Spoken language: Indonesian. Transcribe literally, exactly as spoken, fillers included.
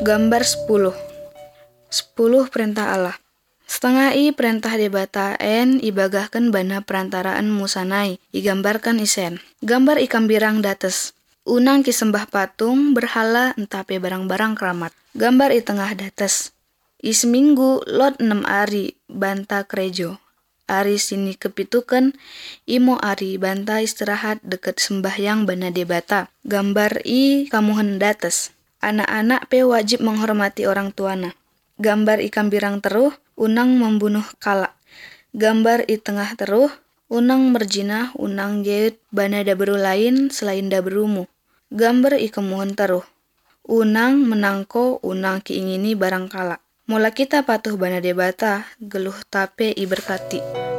Gambar sepuluh. Sepuluh perintah Allah. Setengah i perintah debata en ibagahkan bana perantaraan musanai, igambarkan isen. Gambar ikan birang dates. Unang kisembah patung berhala entape barang-barang keramat. Gambar i tengah dates. I seminggu lot enam ari banta krejo. Ari sini kepitukan imo ari banta istirahat deket sembahyang bana debata. Gambar i kamuhen dates. Anak-anak pe wajib menghormati orang tuana. Gambar ikan birang teruh, unang membunuh kala. Gambar i tengah teruh, unang merjinah, unang jeut bana daberu lain selain daberumu. Gambar i kemuhun teruh, unang menangko unang kiingini barang kala. Mula kita patuh bana debata, geluh tape i berkati.